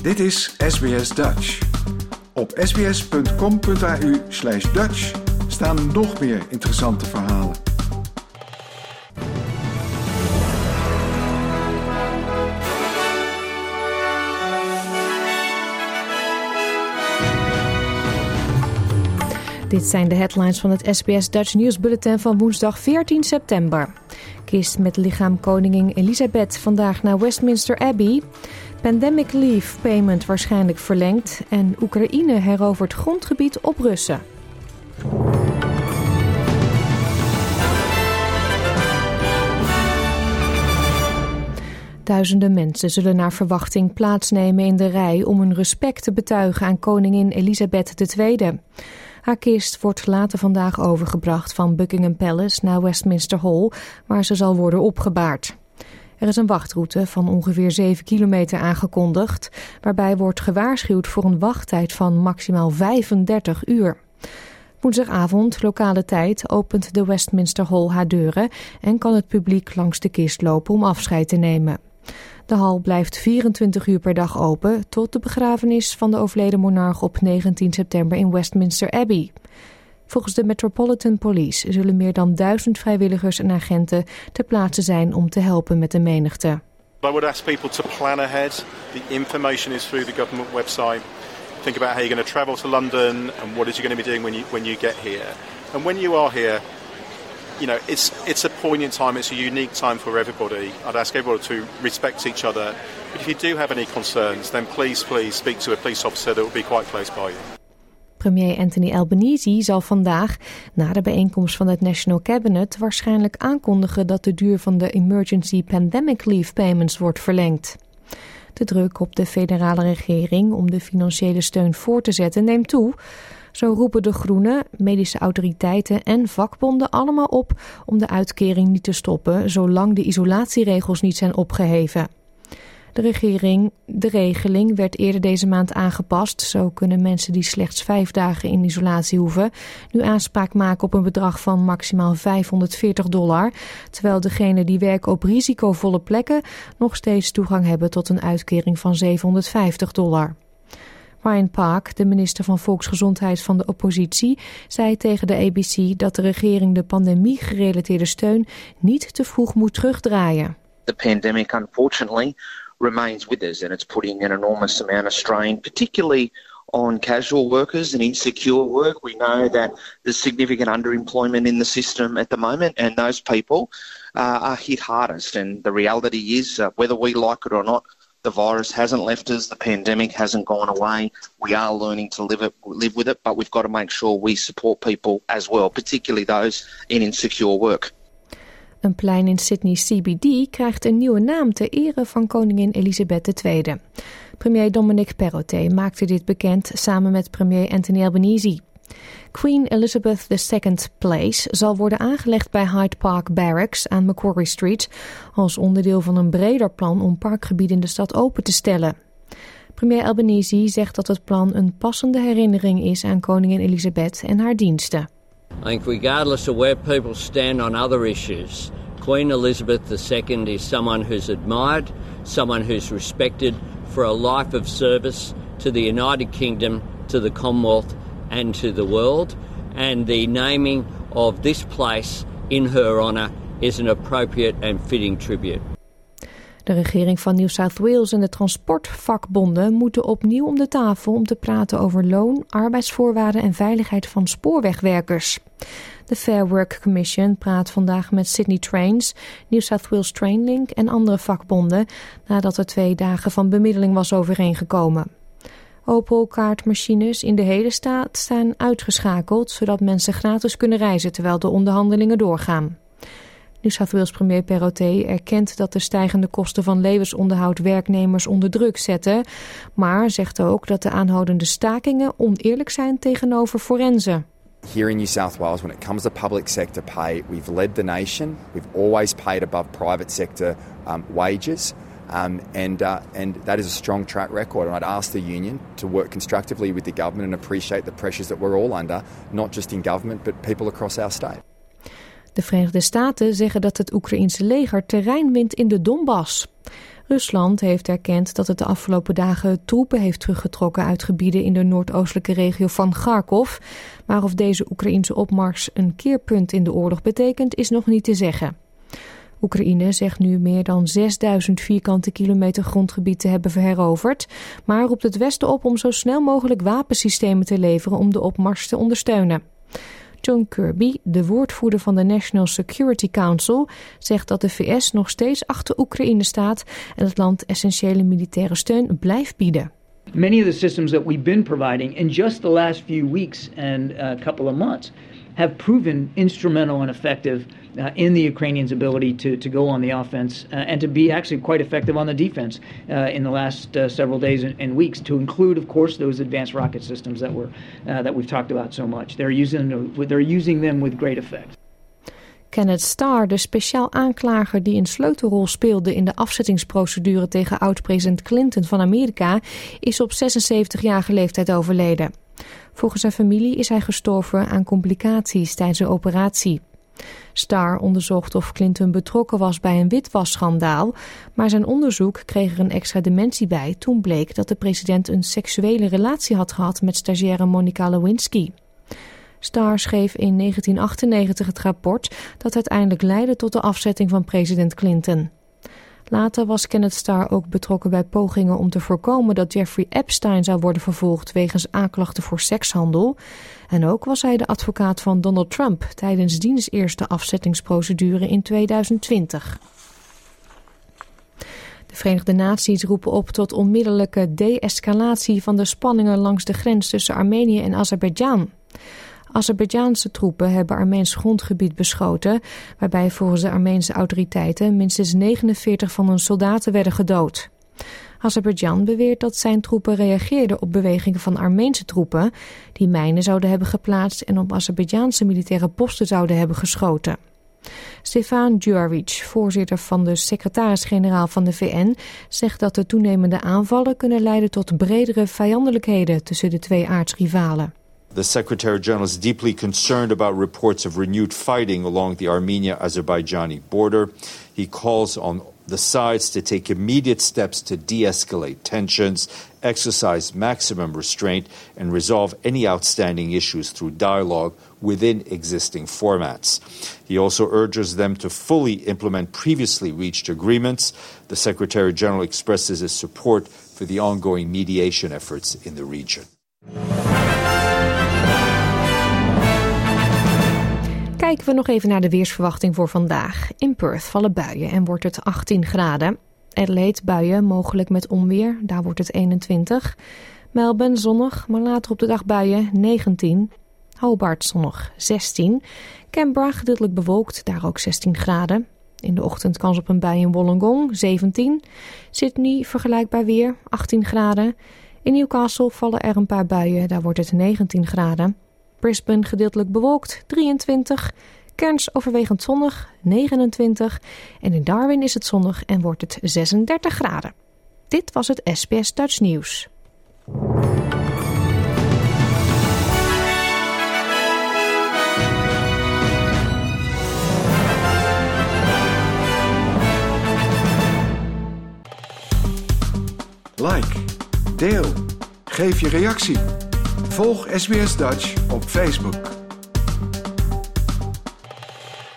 Dit is SBS Dutch. Op sbs.com.au/Dutch staan nog meer interessante verhalen. Dit zijn de headlines van het SBS Dutch nieuwsbulletin van woensdag 14 september. Kist met lichaam koningin Elizabeth vandaag naar Westminster Abbey. Pandemic leave payment waarschijnlijk verlengd. En Oekraïne herovert grondgebied op Russen. Duizenden mensen zullen naar verwachting plaatsnemen in de rij om hun respect te betuigen aan koningin Elizabeth II. Haar kist wordt later vandaag overgebracht van Buckingham Palace naar Westminster Hall, waar ze zal worden opgebaard. Er is een wachtroute van ongeveer 7 kilometer aangekondigd, waarbij wordt gewaarschuwd voor een wachttijd van maximaal 35 uur. Woensdagavond, lokale tijd, opent de Westminster Hall haar deuren en kan het publiek langs de kist lopen om afscheid te nemen. De hal blijft 24 uur per dag open tot de begrafenis van de overleden monarch op 19 september in Westminster Abbey. Volgens de Metropolitan Police zullen meer dan 1000 vrijwilligers en agenten ter plaatse zijn om te helpen met de menigte. I would ask people to plan ahead. The information is through the government website. Think about how you're going to travel to London and what is you going to be doing when you get here. And when you are here, you know, it's a poignant time, it's a unique time for everybody. I'd ask everybody to respect each other. But if you do have any concerns, then please speak to a police officer that will be quite close by you. Premier Anthony Albanese zal vandaag, na de bijeenkomst van het National Cabinet, waarschijnlijk aankondigen dat de duur van de Emergency Pandemic Leave Payments wordt verlengd. De druk op de federale regering om de financiële steun voor te zetten neemt toe. Zo roepen de Groenen, medische autoriteiten en vakbonden allemaal op om de uitkering niet te stoppen zolang de isolatieregels niet zijn opgeheven. De regeling werd eerder deze maand aangepast. Zo kunnen mensen die slechts 5 dagen in isolatie hoeven nu aanspraak maken op een bedrag van maximaal $540, terwijl degenen die werken op risicovolle plekken nog steeds toegang hebben tot een uitkering van $750. Ryan Park, de minister van Volksgezondheid van de oppositie, zei tegen de ABC dat de regering de pandemie-gerelateerde steun niet te vroeg moet terugdraaien. The pandemic, unfortunately, remains with us and it's putting an enormous amount of strain, particularly on casual workers and insecure work. We know that there's significant underemployment in the system at the moment and those people are hit hardest. And the reality is, whether we like it or not, the virus hasn't left us, the pandemic hasn't gone away. We are learning to live with it, but we've got to make sure we support people as well, particularly those in insecure work. Een plein in Sydney CBD krijgt een nieuwe naam ter ere van koningin Elizabeth II. Premier Dominic Perrottet maakte dit bekend samen met premier Anthony Albanese. Queen Elizabeth II Place zal worden aangelegd bij Hyde Park Barracks aan Macquarie Street als onderdeel van een breder plan om parkgebieden in de stad open te stellen. Premier Albanese zegt dat het plan een passende herinnering is aan koningin Elizabeth en haar diensten. I think regardless of where people stand on other issues, Queen Elizabeth II is someone who's admired, someone who's respected for a life of service to the United Kingdom, to the Commonwealth and to the world. And the naming of this place in her honour is an appropriate and fitting tribute. De regering van New South Wales en de transportvakbonden moeten opnieuw om de tafel om te praten over loon, arbeidsvoorwaarden en veiligheid van spoorwegwerkers. De Fair Work Commission praat vandaag met Sydney Trains, New South Wales Trainlink en andere vakbonden nadat er 2 dagen van bemiddeling was overeengekomen. Opel-kaartmachines in de hele staat zijn uitgeschakeld zodat mensen gratis kunnen reizen terwijl de onderhandelingen doorgaan. New South Wales premier Perrottet erkent dat de stijgende kosten van levensonderhoud werknemers onder druk zetten, maar zegt ook dat de aanhoudende stakingen oneerlijk zijn tegenover forensen. Here in New South Wales, when it comes to public sector pay, we've led the nation. We've always paid above private sector wages, and that is a strong track record. And I'd ask the union to work constructively with the government and appreciate the pressures that we're all under, not just in government, but people across our state. De Verenigde Staten zeggen dat het Oekraïense leger terrein wint in de Donbass. Rusland heeft erkend dat het de afgelopen dagen troepen heeft teruggetrokken uit gebieden in de noordoostelijke regio van Kharkov. Maar of deze Oekraïense opmars een keerpunt in de oorlog betekent, is nog niet te zeggen. Oekraïne zegt nu meer dan 6000 vierkante kilometer grondgebied te hebben heroverd, maar roept het Westen op om zo snel mogelijk wapensystemen te leveren om de opmars te ondersteunen. John Kirby, de woordvoerder van de National Security Council, zegt dat de VS nog steeds achter Oekraïne staat en het land essentiële militaire steun blijft bieden. Many of the systems that we've been providing in just the last few weeks and a couple of months have proven instrumental and effective in the Ukrainians' ability to go on the offense and to be actually quite effective on the defense in the last several days and weeks, to include, of course, those advanced rocket systems that we've talked about so much. They're using them with great effect. Kenneth Starr, de speciaal aanklager die een sleutelrol speelde in de afzettingsprocedure tegen oud-president Clinton van Amerika, is op 76-jarige leeftijd overleden. Volgens zijn familie is hij gestorven aan complicaties tijdens een operatie. Starr onderzocht of Clinton betrokken was bij een witwasschandaal, maar zijn onderzoek kreeg er een extra dimensie bij toen bleek dat de president een seksuele relatie had gehad met stagiaire Monica Lewinsky. Starr schreef in 1998 het rapport dat uiteindelijk leidde tot de afzetting van president Clinton. Later was Kenneth Starr ook betrokken bij pogingen om te voorkomen dat Jeffrey Epstein zou worden vervolgd wegens aanklachten voor sekshandel. En ook was hij de advocaat van Donald Trump tijdens diens eerste afzettingsprocedure in 2020. De Verenigde Naties roepen op tot onmiddellijke de-escalatie van de spanningen langs de grens tussen Armenië en Azerbeidzjan. Azerbeidzjaanse troepen hebben Armeens grondgebied beschoten, waarbij volgens de Armeense autoriteiten minstens 49 van hun soldaten werden gedood. Azerbeidzjan beweert dat zijn troepen reageerden op bewegingen van Armeense troepen, die mijnen zouden hebben geplaatst en op Azerbeidzjaanse militaire posten zouden hebben geschoten. Stefan Djuric, voorzitter van de secretaris-generaal van de VN, zegt dat de toenemende aanvallen kunnen leiden tot bredere vijandelijkheden tussen de twee aardsrivalen. The Secretary-General is deeply concerned about reports of renewed fighting along the Armenia-Azerbaijani border. He calls on the sides to take immediate steps to de-escalate tensions, exercise maximum restraint, and resolve any outstanding issues through dialogue within existing formats. He also urges them to fully implement previously reached agreements. The Secretary-General expresses his support for the ongoing mediation efforts in the region. Kijken we nog even naar de weersverwachting voor vandaag. In Perth vallen buien en wordt het 18 graden. Adelaide buien, mogelijk met onweer, daar wordt het 21. Melbourne zonnig, maar later op de dag buien, 19. Hobart zonnig, 16. Canberra gedeeltelijk bewolkt, daar ook 16 graden. In de ochtend kans op een bui in Wollongong, 17. Sydney vergelijkbaar weer, 18 graden. In Newcastle vallen er een paar buien, daar wordt het 19 graden. Brisbane gedeeltelijk bewolkt, 23. Cairns overwegend zonnig, 29. En in Darwin is het zonnig en wordt het 36 graden. Dit was het SBS Dutch Nieuws. Like, deel, geef je reactie. Volg SBS Dutch op Facebook.